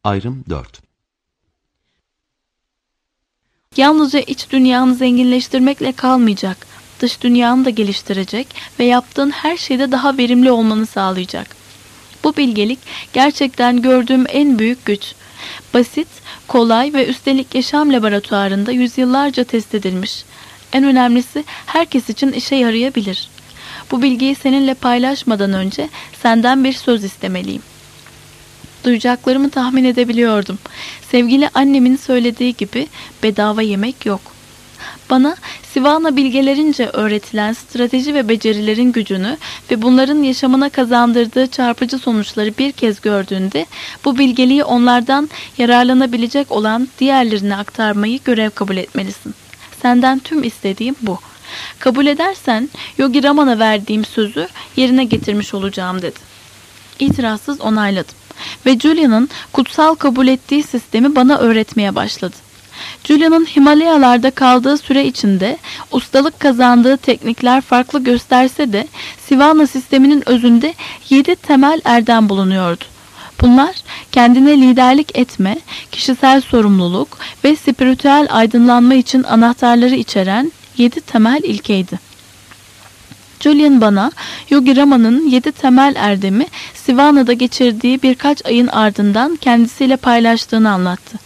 Ayrım 4. Yalnızca iç dünyanı zenginleştirmekle kalmayacak, dış dünyanı da geliştirecek ve yaptığın her şeyde daha verimli olmanı sağlayacak. Bu bilgelik gerçekten gördüğüm en büyük güç. Basit, kolay ve üstelik yaşam laboratuvarında yüzyıllarca test edilmiş. En önemlisi herkes için işe yarayabilir. Bu bilgiyi seninle paylaşmadan önce senden bir söz istemeliyim. Duyacaklarımı tahmin edebiliyordum. Sevgili annemin söylediği gibi bedava yemek yok. Bana Sivana bilgelerince öğretilen strateji ve becerilerin gücünü ve bunların yaşamına kazandırdığı çarpıcı sonuçları bir kez gördüğünde bu bilgeliği onlardan yararlanabilecek olan diğerlerine aktarmayı görev kabul etmelisin. Senden tüm istediğim bu. Kabul edersen Yogi Raman'a verdiğim sözü yerine getirmiş olacağım dedi. İtirazsız onayladım ve Julia'nın kutsal kabul ettiği sistemi bana öğretmeye başladı. Julia'nın Himalayalarda kaldığı süre içinde ustalık kazandığı teknikler farklı gösterse de Sivana sisteminin özünde 7 temel erdem bulunuyordu. Bunlar kendine liderlik etme, kişisel sorumluluk ve spiritüel aydınlanma için anahtarları içeren 7 temel ilkeydi. Julian bana Yogi Rama'nın 7 temel erdemi Sivana'da geçirdiği birkaç ayın ardından kendisiyle paylaştığını anlattı.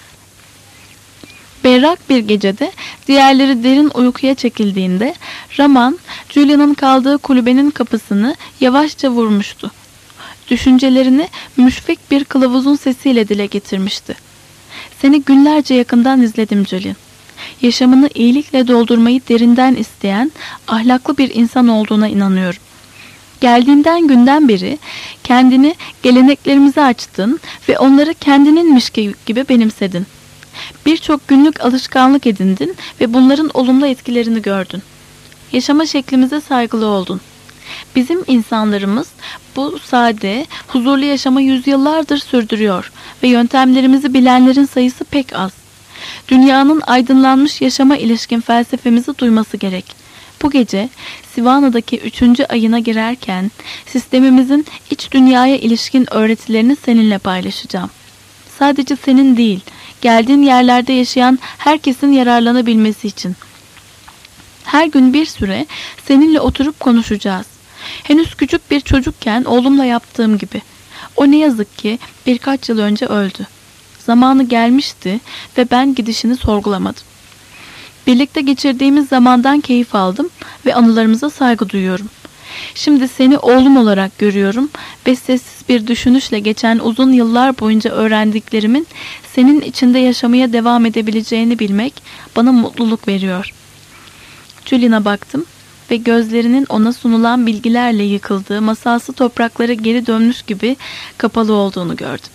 Berrak bir gecede diğerleri derin uykuya çekildiğinde Raman, Julian'ın kaldığı kulübenin kapısını yavaşça vurmuştu. Düşüncelerini müşfik bir kılavuzun sesiyle dile getirmişti. Seni günlerce yakından izledim Julian. Yaşamını iyilikle doldurmayı derinden isteyen ahlaklı bir insan olduğuna inanıyorum. Geldiğinden günden beri kendini geleneklerimize açtın ve onları kendininmiş gibi benimsedin. Birçok günlük alışkanlık edindin ve bunların olumlu etkilerini gördün. Yaşama şeklimize saygılı oldun. Bizim insanlarımız bu sade, huzurlu yaşamı yüzyıllardır sürdürüyor ve yöntemlerimizi bilenlerin sayısı pek az. Dünyanın aydınlanmış yaşama ilişkin felsefemizi duyması gerek. Bu gece Sivana'daki 3. ayına girerken sistemimizin iç dünyaya ilişkin öğretilerini seninle paylaşacağım. Sadece senin değil, geldiğin yerlerde yaşayan herkesin yararlanabilmesi için. Her gün bir süre seninle oturup konuşacağız. Henüz küçük bir çocukken oğlumla yaptığım gibi. O ne yazık ki birkaç yıl önce öldü. Zamanı gelmişti ve ben gidişini sorgulamadım. Birlikte geçirdiğimiz zamandan keyif aldım ve anılarımıza saygı duyuyorum. Şimdi seni oğlum olarak görüyorum ve sessiz bir düşünüşle geçen uzun yıllar boyunca öğrendiklerimin senin içinde yaşamaya devam edebileceğini bilmek bana mutluluk veriyor. Julian'a baktım ve gözlerinin ona sunulan bilgilerle yıkıldığı masalsı topraklara geri dönmüş gibi kapalı olduğunu gördüm.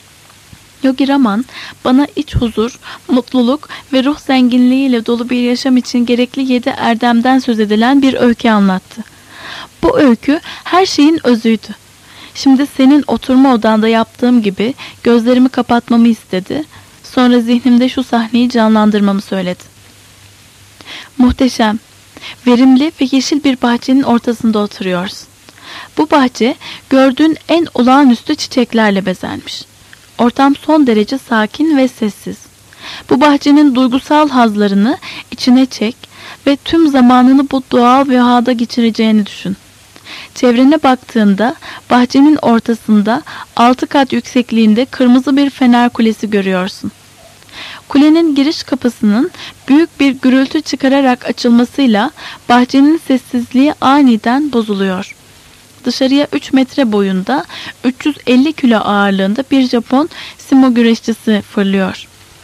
Yogi Raman bana iç huzur, mutluluk ve ruh zenginliğiyle dolu bir yaşam için gerekli 7 erdemden söz edilen bir öykü anlattı. Bu öykü her şeyin özüydü. Şimdi senin oturma odanda yaptığım gibi gözlerimi kapatmamı istedi. Sonra zihnimde şu sahneyi canlandırmamı söyledi. Muhteşem, verimli ve yeşil bir bahçenin ortasında oturuyorsun. Bu bahçe gördüğün en olağanüstü çiçeklerle bezenmiş. Ortam son derece sakin ve sessiz. Bu bahçenin duygusal hazlarını içine çek ve tüm zamanını bu doğal vehada geçireceğini düşün. Çevrene baktığında bahçenin ortasında 6 kat yüksekliğinde kırmızı bir fener kulesi görüyorsun. Kulenin giriş kapısının büyük bir gürültü çıkararak açılmasıyla bahçenin sessizliği aniden bozuluyor. Dışarıya 3 metre boyunda 350 kilo ağırlığında bir Japon sumo güreşçisi fırlıyor.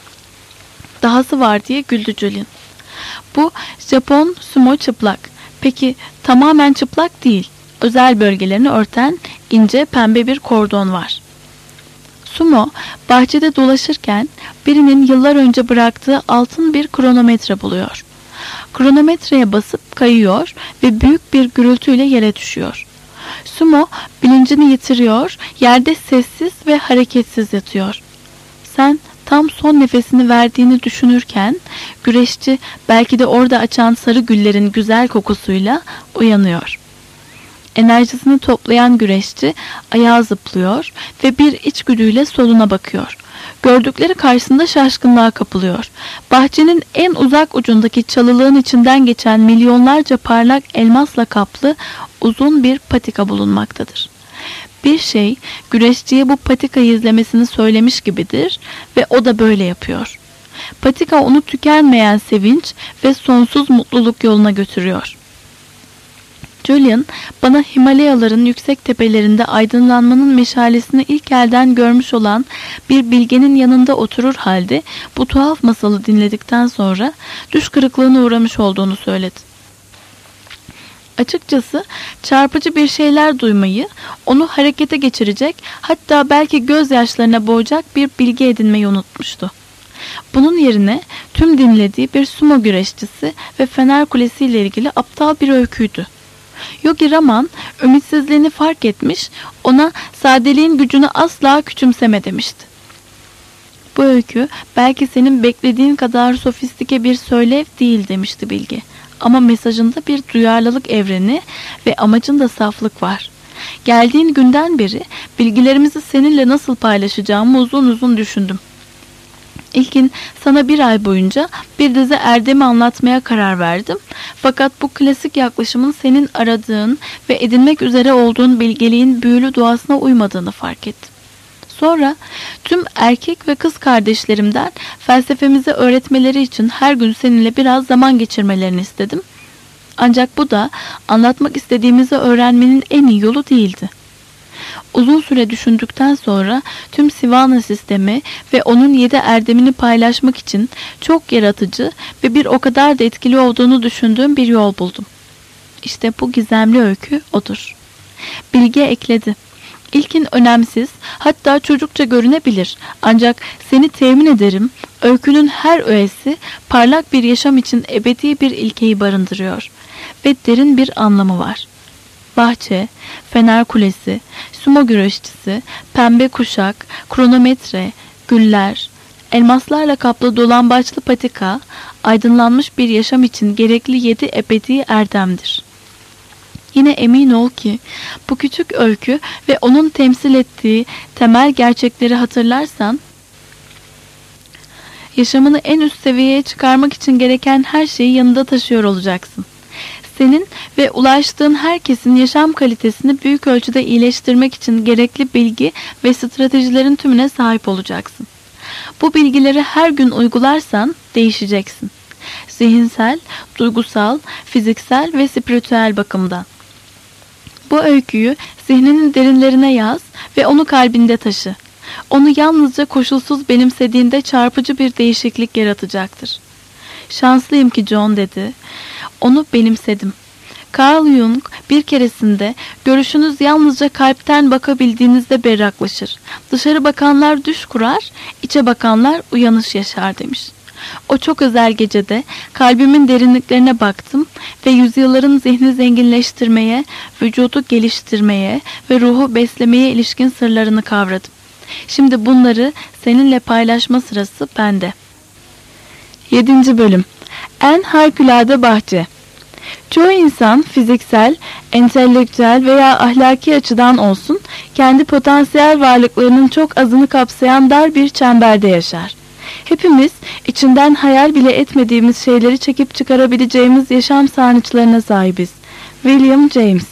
Dahası var diye güldü Julian. Bu Japon sumo çıplak. Peki tamamen çıplak değil. Özel bölgelerini örten ince pembe bir kordon var. Sumo bahçede dolaşırken birinin yıllar önce bıraktığı altın bir kronometre buluyor. Kronometreye basıp kayıyor ve büyük bir gürültüyle yere düşüyor. Sumo bilincini yitiriyor, yerde sessiz ve hareketsiz yatıyor. Sen tam son nefesini verdiğini düşünürken güreşçi belki de orada açan sarı güllerin güzel kokusuyla uyanıyor. Enerjisini toplayan güreşçi ayağa zıplıyor ve bir içgüdüyle soluna bakıyor. Gördükleri karşısında şaşkınlığa kapılıyor. Bahçenin en uzak ucundaki çalılığın içinden geçen milyonlarca parlak elmasla kaplı uzun bir patika bulunmaktadır. Bir şey güreşçiye bu patikayı izlemesini söylemiş gibidir ve o da böyle yapıyor. Patika onu tükenmeyen sevinç ve sonsuz mutluluk yoluna götürüyor. Julian, bana Himalayaların yüksek tepelerinde aydınlanmanın meşalesini ilk elden görmüş olan bir bilgenin yanında oturur halde bu tuhaf masalı dinledikten sonra düş kırıklığına uğramış olduğunu söyledi. Açıkçası çarpıcı bir şeyler duymayı, onu harekete geçirecek, hatta belki gözyaşlarına boğacak bir bilgi edinmeyi unutmuştu. Bunun yerine tüm dinlediği bir sumo güreşçisi ve Fener Kulesi ile ilgili aptal bir öyküydü. Yogi Raman ümitsizliğini fark etmiş, ona sadeliğin gücünü asla küçümseme demişti. Bu öykü belki senin beklediğin kadar sofistike bir söylev değil demişti bilge. Ama mesajında bir duyarlılık evreni ve amacında saflık var. Geldiğin günden beri bilgilerimizi seninle nasıl paylaşacağımı uzun uzun düşündüm. İlkin sana bir ay boyunca bir dizi erdemi anlatmaya karar verdim. Fakat bu klasik yaklaşımın senin aradığın ve edinmek üzere olduğun bilgeliğin büyülü doğasına uymadığını fark ettim. Sonra tüm erkek ve kız kardeşlerimden felsefemizi öğretmeleri için her gün seninle biraz zaman geçirmelerini istedim. Ancak bu da anlatmak istediğimizi öğrenmenin en iyi yolu değildi. Uzun süre düşündükten sonra tüm Sivana sistemi ve onun 7 erdemini paylaşmak için çok yaratıcı ve bir o kadar da etkili olduğunu düşündüğüm bir yol buldum. İşte bu gizemli öykü odur. Bilge ekledi. İlkin önemsiz, hatta çocukça görünebilir. Ancak seni temin ederim, öykünün her öğesi parlak bir yaşam için ebedi bir ilkeyi barındırıyor ve derin bir anlamı var. Bahçe, Fener Kulesi, sumo güreşçisi, pembe kuşak, kronometre, güller, elmaslarla kaplı dolambaçlı patika, aydınlanmış bir yaşam için gerekli 7 ebedi erdemdir. Yine emin ol ki bu küçük öykü ve onun temsil ettiği temel gerçekleri hatırlarsan, yaşamını en üst seviyeye çıkarmak için gereken her şeyi yanında taşıyor olacaksın. Senin ve ulaştığın herkesin yaşam kalitesini büyük ölçüde iyileştirmek için gerekli bilgi ve stratejilerin tümüne sahip olacaksın. Bu bilgileri her gün uygularsan değişeceksin. Zihinsel, duygusal, fiziksel ve spiritüel bakımdan. Bu öyküyü zihninin derinlerine yaz ve onu kalbinde taşı. Onu yalnızca koşulsuz benimsediğinde çarpıcı bir değişiklik yaratacaktır. Şanslıyım ki John dedi. Onu benimsedim. Carl Jung bir keresinde görüşünüz yalnızca kalpten bakabildiğinizde berraklaşır. Dışarı bakanlar düş kurar, içe bakanlar uyanış yaşar demiş. O çok özel gecede kalbimin derinliklerine baktım ve yüzyılların zihni zenginleştirmeye, vücudu geliştirmeye ve ruhu beslemeye ilişkin sırlarını kavradım. Şimdi bunları seninle paylaşma sırası bende. 7. Bölüm. En harikulade bahçe. Çoğu insan fiziksel, entelektüel veya ahlaki açıdan olsun, kendi potansiyel varlıklarının çok azını kapsayan dar bir çemberde yaşar. Hepimiz içinden hayal bile etmediğimiz şeyleri çekip çıkarabileceğimiz yaşam sarnıçlarına sahibiz. William James.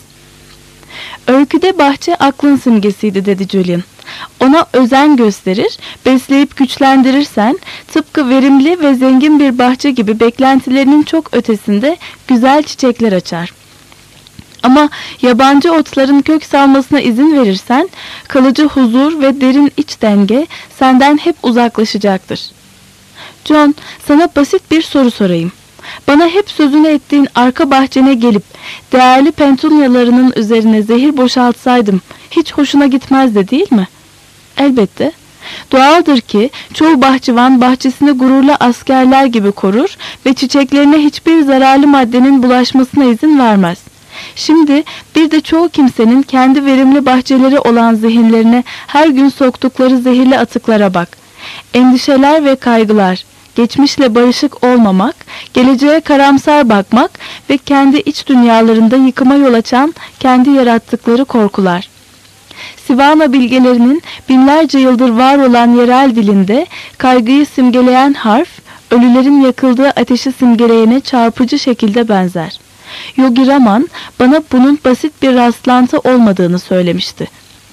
Öyküde bahçe aklın simgesiydi dedi Julian. Ona özen gösterir, besleyip güçlendirirsen tıpkı verimli ve zengin bir bahçe gibi beklentilerinin çok ötesinde güzel çiçekler açar. Ama yabancı otların kök salmasına izin verirsen kalıcı huzur ve derin iç denge senden hep uzaklaşacaktır. John, sana basit bir soru sorayım. Bana hep sözünü ettiğin arka bahçene gelip değerli petunyalarının üzerine zehir boşaltsaydım hiç hoşuna gitmezdi değil mi? Elbette. Doğaldır ki çoğu bahçıvan bahçesini gururlu askerler gibi korur ve çiçeklerine hiçbir zararlı maddenin bulaşmasına izin vermez. Şimdi bir de çoğu kimsenin kendi verimli bahçeleri olan zihinlerine her gün soktukları zehirli atıklara bak. Endişeler ve kaygılar, geçmişle barışık olmamak, geleceğe karamsar bakmak ve kendi iç dünyalarında yıkıma yol açan kendi yarattıkları korkular. Sivana bilgelerinin binlerce yıldır var olan yerel dilinde kaygıyı simgeleyen harf, ölülerin yakıldığı ateşi simgeleyene çarpıcı şekilde benzer. Yogi Raman bana bunun basit bir rastlantı olmadığını söylemişti.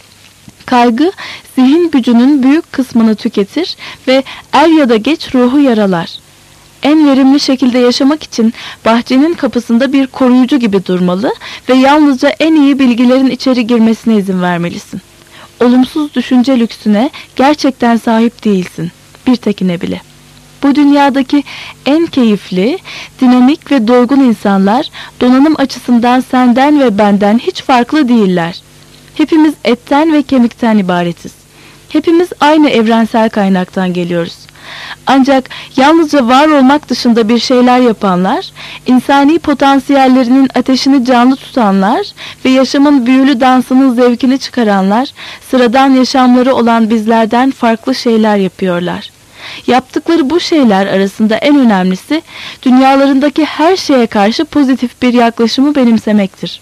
Kaygı, zihin gücünün büyük kısmını tüketir ve er ya da geç ruhu yaralar. En verimli şekilde yaşamak için bahçenin kapısında bir koruyucu gibi durmalı ve yalnızca en iyi bilgilerin içeri girmesine izin vermelisin. Olumsuz düşünce lüksüne gerçekten sahip değilsin, bir tekine bile. Bu dünyadaki en keyifli, dinamik ve doygun insanlar donanım açısından senden ve benden hiç farklı değiller. Hepimiz etten ve kemikten ibaretiz. Hepimiz aynı evrensel kaynaktan geliyoruz. Ancak yalnızca var olmak dışında bir şeyler yapanlar, insani potansiyellerinin ateşini canlı tutanlar ve yaşamın büyülü dansının zevkini çıkaranlar, sıradan yaşamları olan bizlerden farklı şeyler yapıyorlar. Yaptıkları bu şeyler arasında en önemlisi, dünyalarındaki her şeye karşı pozitif bir yaklaşımı benimsemektir.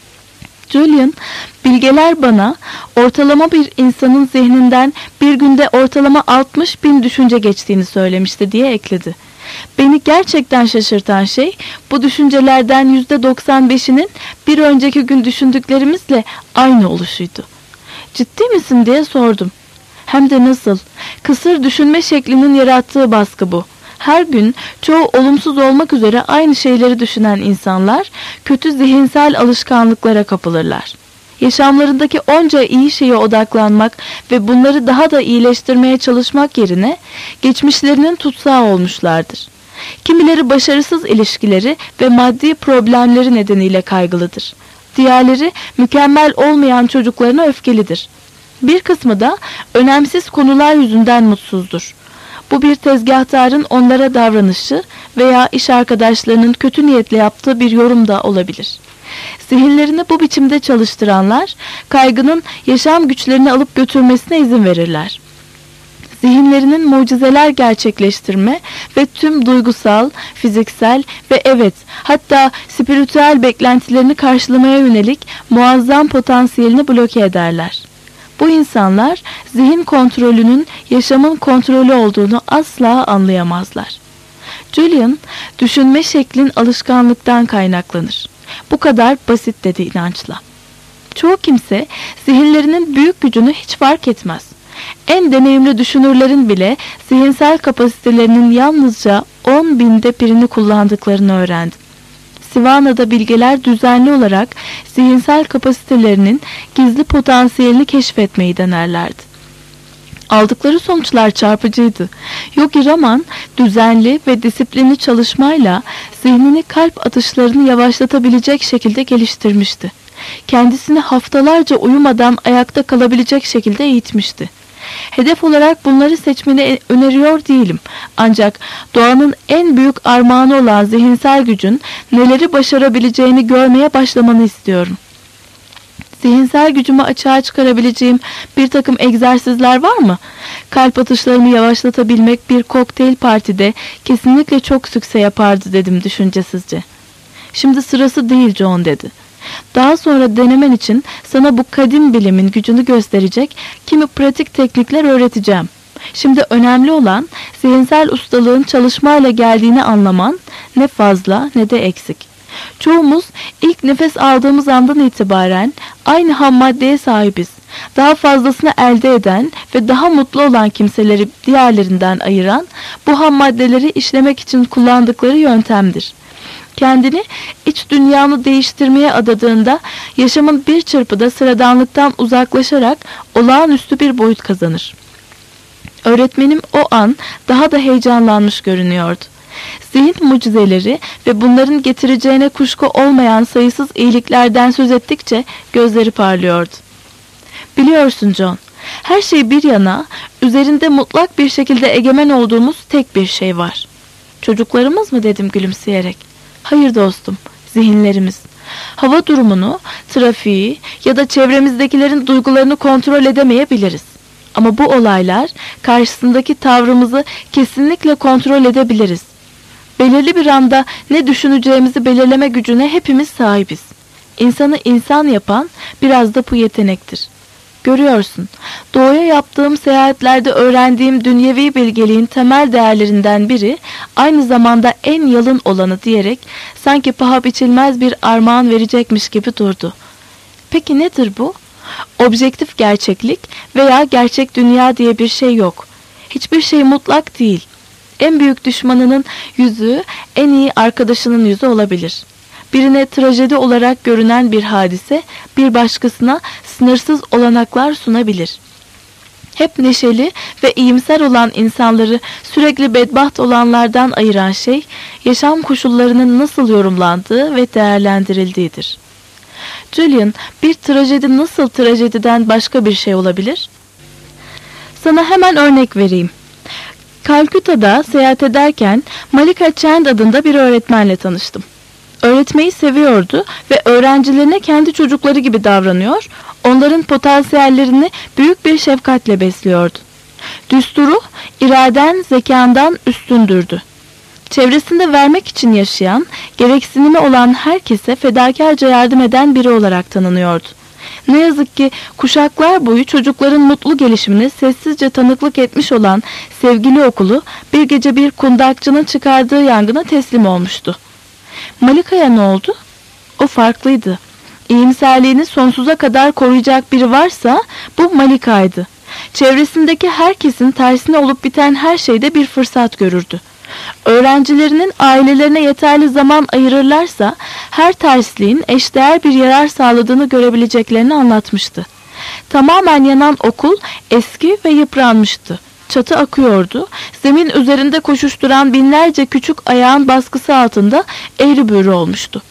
Julian, bilgeler bana ortalama bir insanın zihninden bir günde ortalama 60.000 düşünce geçtiğini söylemişti diye ekledi. Beni gerçekten şaşırtan şey bu düşüncelerden %95'inin bir önceki gün düşündüklerimizle aynı oluşuydu. Ciddi misin diye sordum. Hem de nasıl? Kısır düşünme şeklinin yarattığı baskı bu. Her gün çoğu olumsuz olmak üzere aynı şeyleri düşünen insanlar kötü zihinsel alışkanlıklara kapılırlar. Yaşamlarındaki onca iyi şeye odaklanmak ve bunları daha da iyileştirmeye çalışmak yerine geçmişlerinin tutsağı olmuşlardır. Kimileri başarısız ilişkileri ve maddi problemleri nedeniyle kaygılıdır. Diğerleri mükemmel olmayan çocuklarına öfkelidir. Bir kısmı da önemsiz konular yüzünden mutsuzdur. Bu bir tezgahtarın onlara davranışı veya iş arkadaşlarının kötü niyetle yaptığı bir yorum da olabilir. Zihinlerini bu biçimde çalıştıranlar, kaygının yaşam güçlerini alıp götürmesine izin verirler. Zihinlerinin mucizeler gerçekleştirme ve tüm duygusal, fiziksel ve hatta spiritüel beklentilerini karşılamaya yönelik muazzam potansiyelini bloke ederler. Bu insanlar zihin kontrolünün yaşamın kontrolü olduğunu asla anlayamazlar. Julian, düşünme şeklin alışkanlıktan kaynaklanır. Bu kadar basit dedi inançla. Çoğu kimse zihinlerinin büyük gücünü hiç fark etmez. En deneyimli düşünürlerin bile zihinsel kapasitelerinin yalnızca 10.000'de birini kullandıklarını öğrendim. Sivana'da bilgeler düzenli olarak zihinsel kapasitelerinin gizli potansiyelini keşfetmeyi denerlerdi. Aldıkları sonuçlar çarpıcıydı. Yogi Raman düzenli ve disiplinli çalışmayla zihnini kalp atışlarını yavaşlatabilecek şekilde geliştirmişti. Kendisini haftalarca uyumadan ayakta kalabilecek şekilde eğitmişti. Hedef olarak bunları seçmeni öneriyor değilim. Ancak doğanın en büyük armağanı olan zihinsel gücün neleri başarabileceğini görmeye başlamanı istiyorum. Zihinsel gücümü açığa çıkarabileceğim bir takım egzersizler var mı? Kalp atışlarımı yavaşlatabilmek bir kokteyl partide kesinlikle çok sükse yapardı dedim düşüncesizce. Şimdi sırası değil John dedi. Daha sonra denemen için sana bu kadim bilimin gücünü gösterecek kimi pratik teknikler öğreteceğim. Şimdi önemli olan zihinsel ustalığın çalışmayla geldiğini anlaman, ne fazla ne de eksik. Çoğumuz ilk nefes aldığımız andan itibaren aynı ham maddeye sahibiz. Daha fazlasını elde eden ve daha mutlu olan kimseleri diğerlerinden ayıran bu ham maddeleri işlemek için kullandıkları yöntemdir. Kendini iç dünyanı değiştirmeye adadığında yaşamın bir çırpıda sıradanlıktan uzaklaşarak olağanüstü bir boyut kazanır. Öğretmenim o an daha da heyecanlanmış görünüyordu. Zihin mucizeleri ve bunların getireceğine kuşku olmayan sayısız iyiliklerden söz ettikçe gözleri parlıyordu. Biliyorsun John, her şey bir yana, üzerinde mutlak bir şekilde egemen olduğumuz tek bir şey var. Çocuklarımız mı dedim gülümseyerek. Hayır dostum, zihinlerimiz. Hava durumunu, trafiği ya da çevremizdekilerin duygularını kontrol edemeyebiliriz. Ama bu olaylar karşısındaki tavrımızı kesinlikle kontrol edebiliriz. Belirli bir anda ne düşüneceğimizi belirleme gücüne hepimiz sahibiz. İnsanı insan yapan biraz da bu yetenektir. Görüyorsun, doğuya yaptığım seyahatlerde öğrendiğim dünyevi bilgeliğin temel değerlerinden biri, aynı zamanda en yalın olanı diyerek sanki paha biçilmez bir armağan verecekmiş gibi durdu. Peki nedir bu? Objektif gerçeklik veya gerçek dünya diye bir şey yok. Hiçbir şey mutlak değil. En büyük düşmanının yüzü, en iyi arkadaşının yüzü olabilir. Birine trajedi olarak görünen bir hadise, bir başkasına sınırsız olanaklar sunabilir. Hep neşeli ve iyimser olan insanları sürekli bedbaht olanlardan ayıran şey, yaşam koşullarının nasıl yorumlandığı ve değerlendirildiğidir. Julian, bir trajedi nasıl trajediden başka bir şey olabilir? Sana hemen örnek vereyim. Kalküta'da seyahat ederken Malika Chand adında bir öğretmenle tanıştım. Öğretmeyi seviyordu ve öğrencilerine kendi çocukları gibi davranıyor, onların potansiyellerini büyük bir şefkatle besliyordu. Düsturu, iraden zekandan üstündürdü. Çevresinde vermek için yaşayan, gereksinimi olan herkese fedakarca yardım eden biri olarak tanınıyordu. Ne yazık ki kuşaklar boyu çocukların mutlu gelişimine sessizce tanıklık etmiş olan sevgili okulu bir gece bir kundakçının çıkardığı yangına teslim olmuştu. Malika'ya ne oldu? O farklıydı. İyimserliğini sonsuza kadar koruyacak biri varsa bu Malika'ydı. Çevresindeki herkesin tersine olup biten her şeyde bir fırsat görürdü. Öğrencilerinin ailelerine yeterli zaman ayırırlarsa her tersliğin eşdeğer bir yarar sağladığını görebileceklerini anlatmıştı. Tamamen yanan okul eski ve yıpranmıştı. Çatı akıyordu. Zemin üzerinde koşuşturan binlerce küçük ayağın baskısı altında eğri büğrü olmuştu.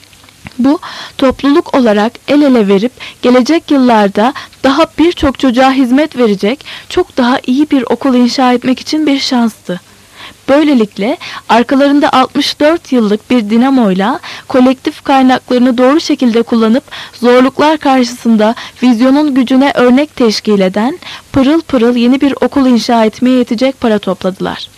Bu, topluluk olarak el ele verip gelecek yıllarda daha birçok çocuğa hizmet verecek çok daha iyi bir okul inşa etmek için bir şanstı. Böylelikle arkalarında 64 yıllık bir dinamoyla kolektif kaynaklarını doğru şekilde kullanıp zorluklar karşısında vizyonun gücüne örnek teşkil eden pırıl pırıl yeni bir okul inşa etmeye yetecek para topladılar.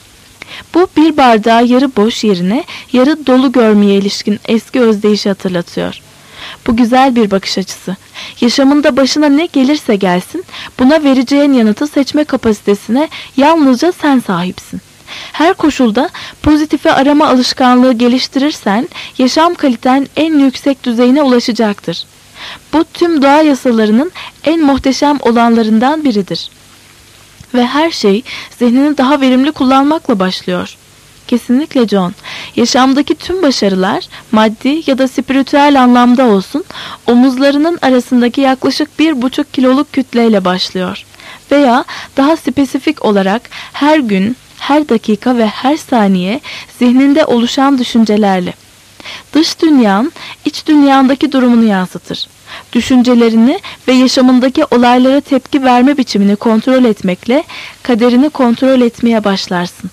Bu bir bardağı yarı boş yerine yarı dolu görmeye ilişkin eski özdeyişi hatırlatıyor. Bu güzel bir bakış açısı. Yaşamında başına ne gelirse gelsin, buna vereceğin yanıtı seçme kapasitesine yalnızca sen sahipsin. Her koşulda pozitifi arama alışkanlığı geliştirirsen yaşam kaliten en yüksek düzeyine ulaşacaktır. Bu tüm doğa yasalarının en muhteşem olanlarından biridir. Ve her şey zihnini daha verimli kullanmakla başlıyor. Kesinlikle John. Yaşamdaki tüm başarılar maddi ya da spiritüel anlamda olsun omuzlarının arasındaki yaklaşık 1,5 kiloluk kütleyle başlıyor. Veya daha spesifik olarak her gün, her dakika ve her saniye zihninde oluşan düşüncelerle. Dış dünyan, iç dünyandaki durumunu yansıtır. Düşüncelerini ve yaşamındaki olaylara tepki verme biçimini kontrol etmekle kaderini kontrol etmeye başlarsın.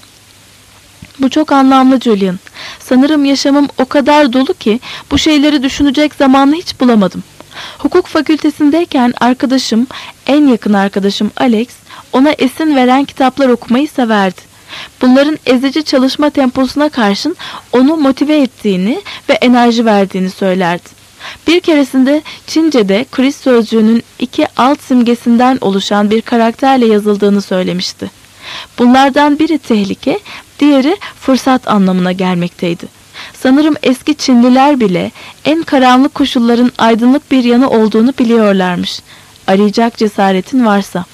Bu çok anlamlı Julian. Sanırım yaşamım o kadar dolu ki bu şeyleri düşünecek zamanı hiç bulamadım. Hukuk fakültesindeyken arkadaşım, en yakın arkadaşım Alex, ona esin veren kitaplar okumayı severdi. Bunların ezici çalışma temposuna karşın onu motive ettiğini ve enerji verdiğini söylerdi. Bir keresinde Çince'de kriz sözcüğünün 2 alt simgesinden oluşan bir karakterle yazıldığını söylemişti. Bunlardan biri tehlike, diğeri fırsat anlamına gelmekteydi. Sanırım eski Çinliler bile en karanlık koşulların aydınlık bir yanı olduğunu biliyorlarmış. Arayacak cesaretin varsa.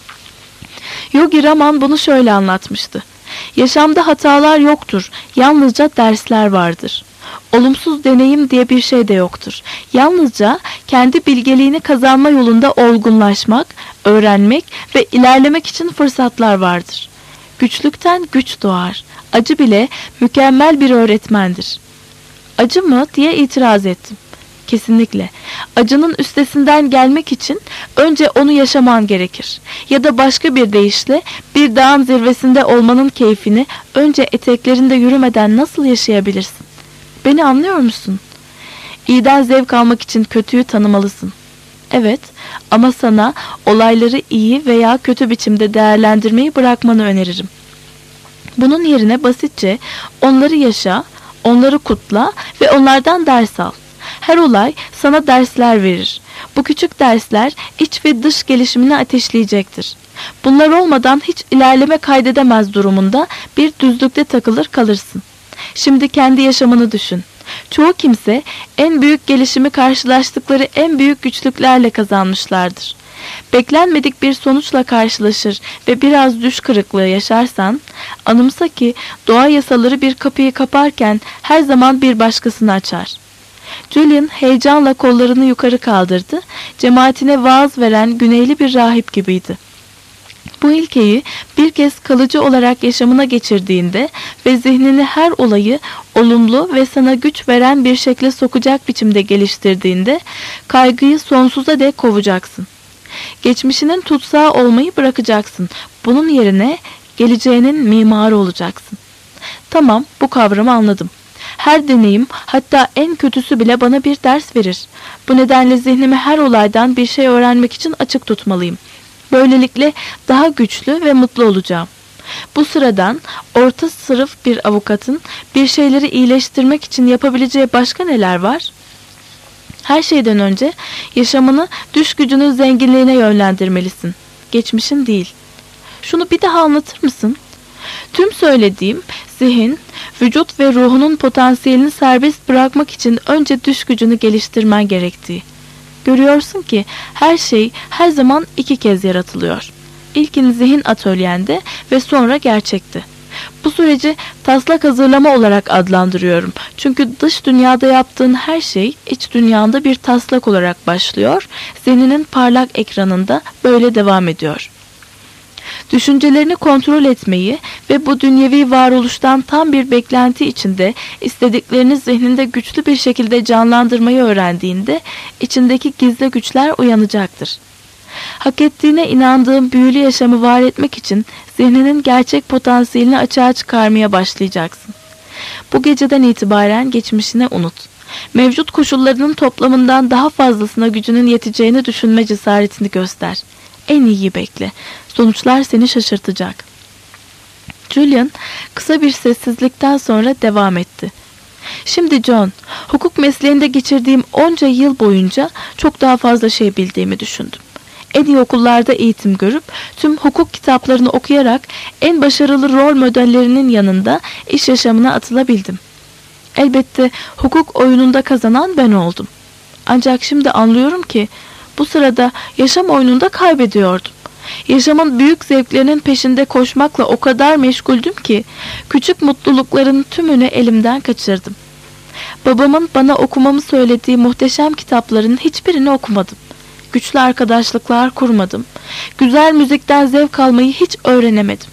Yogi Raman bunu şöyle anlatmıştı. Yaşamda hatalar yoktur, yalnızca dersler vardır. Olumsuz deneyim diye bir şey de yoktur. Yalnızca kendi bilgeliğini kazanma yolunda olgunlaşmak, öğrenmek ve ilerlemek için fırsatlar vardır. Güçlükten güç doğar. Acı bile mükemmel bir öğretmendir. Acı mı diye itiraz ettim. Kesinlikle. Acının üstesinden gelmek için önce onu yaşaman gerekir. Ya da başka bir deyişle bir dağın zirvesinde olmanın keyfini önce eteklerinde yürümeden nasıl yaşayabilirsin? Beni anlıyor musun? İyiden zevk almak için kötüyü tanımalısın. Evet, ama sana olayları iyi veya kötü biçimde değerlendirmeyi bırakmanı öneririm. Bunun yerine basitçe onları yaşa, onları kutla ve onlardan ders al. Her olay sana dersler verir. Bu küçük dersler iç ve dış gelişimini ateşleyecektir. Bunlar olmadan hiç ilerleme kaydedemez durumunda bir düzlükte takılır kalırsın. Şimdi kendi yaşamını düşün. Çoğu kimse en büyük gelişimi karşılaştıkları en büyük güçlüklerle kazanmışlardır. Beklenmedik bir sonuçla karşılaşır ve biraz düş kırıklığı yaşarsan, anımsa ki doğa yasaları bir kapıyı kaparken her zaman bir başkasını açar. Julian heyecanla kollarını yukarı kaldırdı, cemaatine vaaz veren güneyli bir rahip gibiydi. Bu ilkeyi bir kez kalıcı olarak yaşamına geçirdiğinde ve zihnini her olayı olumlu ve sana güç veren bir şekle sokacak biçimde geliştirdiğinde kaygıyı sonsuza dek kovacaksın. Geçmişinin tutsağı olmayı bırakacaksın. Bunun yerine geleceğinin mimarı olacaksın. Tamam, bu kavramı anladım. Her deneyim, hatta en kötüsü bile bana bir ders verir. Bu nedenle zihnimi her olaydan bir şey öğrenmek için açık tutmalıyım. Böylelikle daha güçlü ve mutlu olacağım. Bu sıradan orta sınıf bir avukatın bir şeyleri iyileştirmek için yapabileceği başka neler var? Her şeyden önce yaşamını düş gücünün zenginliğine yönlendirmelisin. Geçmişin değil. Şunu bir daha anlatır mısın? Tüm söylediğim zihin, vücut ve ruhunun potansiyelini serbest bırakmak için önce düş gücünü geliştirmen gerektiği. Görüyorsun ki her şey her zaman iki kez yaratılıyor. İlkini zihin atölyende ve sonra gerçekte. Bu süreci taslak hazırlama olarak adlandırıyorum. Çünkü dış dünyada yaptığın her şey iç dünyanda bir taslak olarak başlıyor. Zihninin parlak ekranında böyle devam ediyor. Düşüncelerini kontrol etmeyi ve bu dünyevi varoluştan tam bir beklenti içinde istediklerini zihninde güçlü bir şekilde canlandırmayı öğrendiğinde içindeki gizli güçler uyanacaktır. Hak ettiğine inandığın büyülü yaşamı var etmek için zihninin gerçek potansiyelini açığa çıkarmaya başlayacaksın. Bu geceden itibaren geçmişini unut. Mevcut koşullarının toplamından daha fazlasına gücünün yeteceğini düşünme cesaretini göster. En iyiyi bekle. Sonuçlar seni şaşırtacak. Julian kısa bir sessizlikten sonra devam etti. Şimdi John, hukuk mesleğinde geçirdiğim onca yıl boyunca çok daha fazla şey bildiğimi düşündüm. En iyi okullarda eğitim görüp tüm hukuk kitaplarını okuyarak en başarılı rol modellerinin yanında iş yaşamına atılabildim. Elbette hukuk oyununda kazanan ben oldum. Ancak şimdi anlıyorum ki bu sırada yaşam oyununda kaybediyordum. Yaşamın büyük zevklerinin peşinde koşmakla o kadar meşguldüm ki küçük mutlulukların tümünü elimden kaçırdım. Babamın bana okumamı söylediği muhteşem kitapların hiçbirini okumadım. Güçlü arkadaşlıklar kurmadım. Güzel müzikten zevk almayı hiç öğrenemedim.